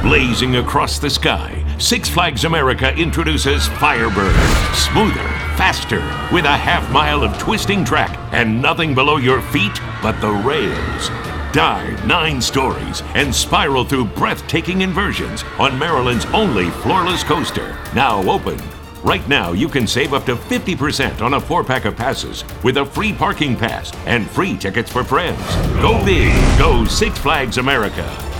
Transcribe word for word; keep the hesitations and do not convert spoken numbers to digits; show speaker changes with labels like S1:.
S1: Blazing across the sky, Six Flags America introduces Firebird. Smoother, faster, with a half mile of twisting track and nothing below your feet but the rails. Dive nine stories and spiral through breathtaking inversions on Maryland's only floorless coaster. Now open. Right now, you can save up to fifty percent on a four-pack of passes with a free parking pass and free tickets for friends. Go big. Go Six Flags America.